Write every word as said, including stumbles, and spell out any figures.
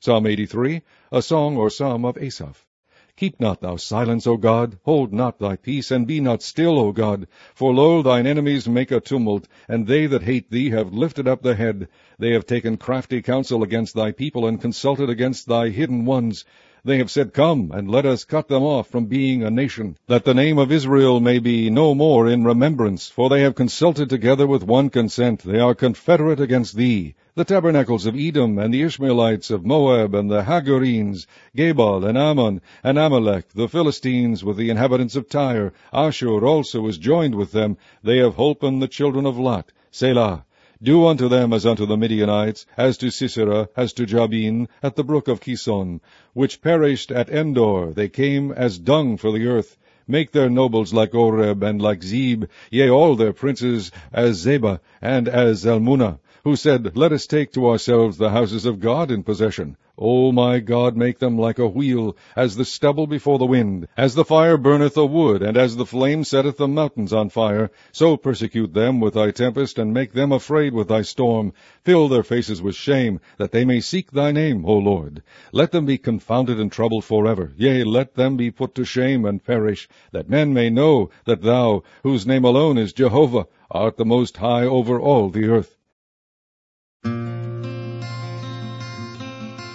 Psalm eighty-three, a song or psalm of Asaph. Keep not thou silence, O God, hold not thy peace, and be not still, O God. For lo, thine enemies make a tumult, and they that hate thee have lifted up the head. They have taken crafty counsel against thy people, and consulted against thy hidden ones. They have said, Come, and let us cut them off from being a nation, that the name of Israel may be no more in remembrance. For they have consulted together with one consent. They are confederate against thee. The tabernacles of Edom, and the Ishmaelites of Moab, and the Hagarenes, Gebal, and Ammon, and Amalek, the Philistines, with the inhabitants of Tyre. Ashur also is joined with them. They have holpen the children of Lot. Selah. Do unto them as unto the Midianites, as to Sisera, as to Jabin, at the brook of Kison, which perished at Endor. They came as dung for the earth. Make their nobles like Oreb, and like Zeb, yea, all their princes as Zebah, and as Zalmunna, who said, Let us take to ourselves the houses of God in possession. O my God, make them like a wheel, as the stubble before the wind. As the fire burneth the wood, and as the flame setteth the mountains on fire, so persecute them with thy tempest, and make them afraid with thy storm. Fill their faces with shame, that they may seek thy name, O Lord. Let them be confounded and troubled forever. Yea, let them be put to shame and perish, that men may know that thou, whose name alone is Jehovah, art the most high over all the earth.